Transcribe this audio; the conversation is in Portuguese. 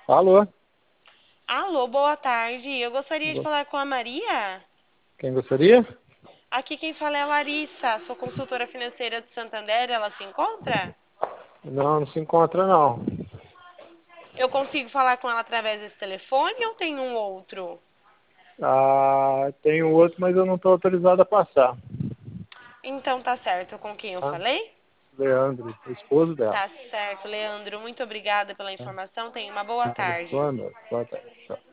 Alô? Alô, boa tarde. Eu gostaria de falar com a Maria. Quem gostaria? Aqui quem fala é a Larissa, sou consultora financeira do Santander. Ela se encontra? Não, não se encontra não. Eu consigo falar com ela através desse telefone ou tem um outro? Ah, tem um outro, mas eu não estou autorizado a passar. Então tá certo. Com quem eu Tá? falei? Leandro, o esposo dela. Tá certo, Leandro. Muito obrigada pela Tá? informação. Tenha uma boa tarde. Boa noite, boa tarde. Tchau.